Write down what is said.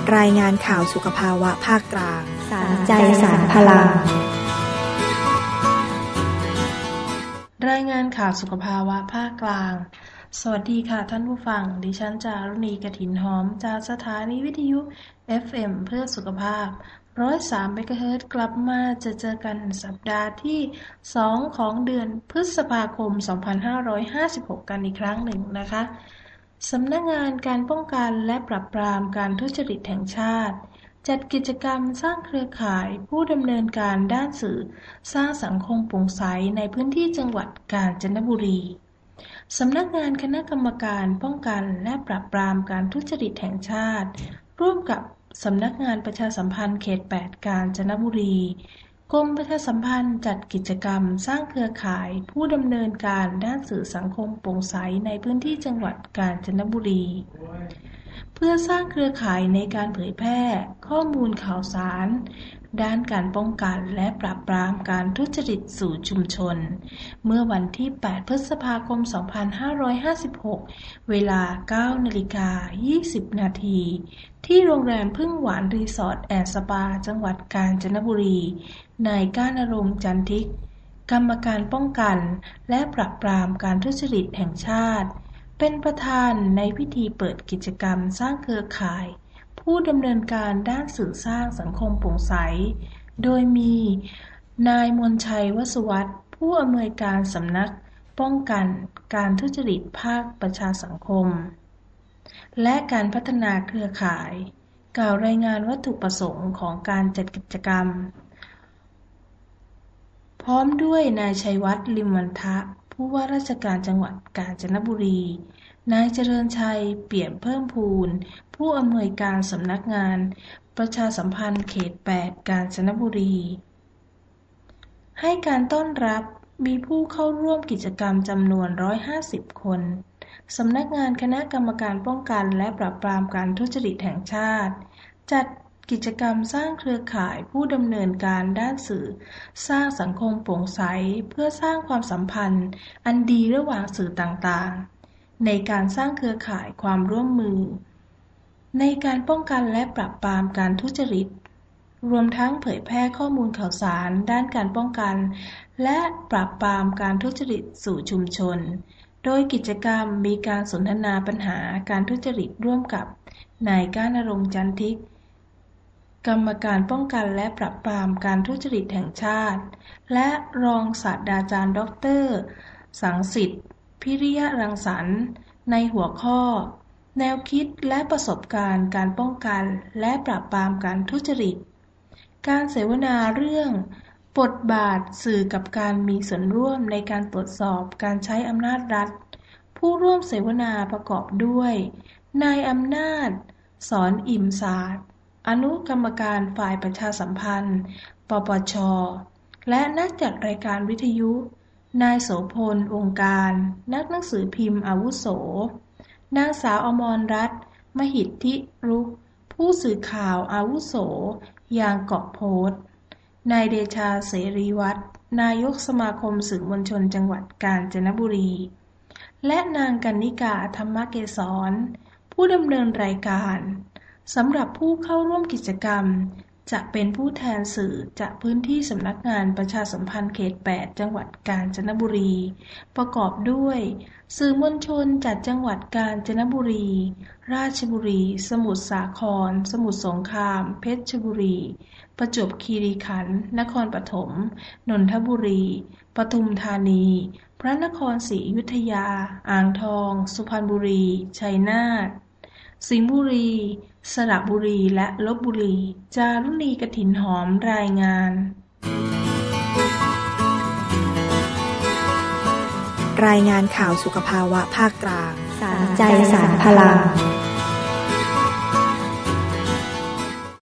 รายงานข่าวสุขภาวะภาคกลางสารใจสารพลังรายงานข่าวสุขภาวะภาคกลางสวัสดีค่ะท่านผู้ฟังดิฉันจารุณีกฐินหอมจากสถานีวิทยุ FM เพื่อสุขภาพ103 เมกะเฮิรตซ์กลับมาเจอกันสัปดาห์ที่2ของเดือนพฤษภาคม 2556 กันอีกครั้งหนึ่งนะคะสำนักงานการป้องกันและปราบปรามการทุจริตแห่งชาติจัดกิจกรรมสร้างเครือข่ายผู้ดำเนินการด้านสื่อสร้างสังคมโปร่งใสในพื้นที่จังหวัดกาญจนบุรีสำนักงานคณะกรรมการป้องกันและปราบปรามการทุจริตแห่งชาติร่วมกับสำนักงานประชาสัมพันธ์เขต 8 กาญจนบุรีกรมประชาสัมพันธ์จัดกิจกรรมสร้างเครือข่ายผู้ดำเนินการด้านสื่อสังคมโปร่งใสในพื้นที่จังหวัดกาญจนบุรีเพื่อสร้างเครือข่ายในการเผยแพร่ข้อมูลข่าวสารด้านการป้องกันและปราบปรามการทุจริตสู่ชุมชนเมื่อวันที่ 8 พฤษภาคม 2556 เวลา 9:20 นาทีที่โรงแรมพึ่งหวานรีสอร์ทแอนด์สปาจังหวัดกาญจนบุรีนายก้านรงค์ จันทิกกรรมการป้องกันและปราบปรามการทุจริตแห่งชาติเป็นประธานในพิธีเปิดกิจกรรมสร้างเครือข่ายผู้ดำเนินการด้านสื่อสร้างสังคมโปร่งใสโดยมีนายมนชัยวสุวัฒน์ผู้อำนวยการสำนักป้องกันการทุจริตภาคประชาสังคมและการพัฒนาเครือข่ายกล่าวรายงานวัตถุประสงค์ของการจัดกิจกรรมพร้อมด้วยนายชัยวัฒน์ลิมวันทะผู้ว่าราชการจังหวัดกาญจนบุรีนายเจริญชัยเปี่ยมเพิ่มพูนผู้อำนวยการสำนักงานประชาสัมพันธ์เขต 8 กาญจนบุรีให้การต้อนรับมีผู้เข้าร่วมกิจกรรมจำนวน150 คนสำนักงานคณะกรรมการป้องกันและปราบปรามการทุจริตแห่งชาติจัดกิจกรรมสร้างเครือข่ายผู้ดำเนินการด้านสื่อสร้างสังคมโปร่งใสเพื่อสร้างความสัมพันธ์อันดีระหว่างสื่อต่างๆในการสร้างเครือข่ายความร่วมมือในการป้องกันและปราบปรามการทุจริตรวมทั้งเผยแพร่ข้อมูลข่าวสารด้านการป้องกันและปราบปรามการทุจริตสู่ชุมชนโดยกิจกรรมมีการสนทนาปัญหาการทุจริตร่วมกับนายก้านรงค์ จันทิกกรรมการป้องกันและปราบปรามการทุจริตแห่งชาติและรองศาสตราจารย์ดร.สังสิทธิ์พิริยรังสรรค์ในหัวข้อแนวคิดและประสบการณ์การป้องกันและปราบปรามการทุจริตการเสวนาเรื่องบทบาทสื่อกับการมีส่วนร่วมในการตรวจสอบการใช้อำนาจรัฐผู้ร่วมเสวนาประกอบด้วยนายอำนาจสอนอิ่มศาสตร์อนุกรรมการฝ่ายประชาสัมพันธ์ปปช.และนักจัดรายการวิทยุนายโสพลวงการนักหนังสือพิมพ์อาวุโสนางสาวอมรรัตน์มหิทธิรุกผู้สื่อข่าวอาวุโสยางเกาะโพธิ์นายเดชาเสรีวัฒน์นายกสมาคมสื่อมวลชนจังหวัดกาญจนบุรีและนางกนิกาธรรมเกษรผู้ดำเนินรายการสำหรับผู้เข้าร่วมกิจกรรมจะเป็นผู้แทนสื่อจากพื้นที่สำนักงานประชาสัมพันธ์เขต 8 จังหวัดกาญจนบุรีประกอบด้วยสื่อมวลชนจากจังหวัดกาญจนบุรีราชบุรีสมุทรสาครสมุทรสงครามเพชรบุรีประจวบคีรีขันธ์นครปฐมนนทบุรีปทุมธานีพระนครศรีอยุธยาอ่างทองสุพรรณบุรีชัยนาทสิงห์บุรีสระบุรีและลพบุรีจารุณีกฐินหอมรายงานรายงานข่าวสุขภาวะภาคกลางสารใจสารพลัง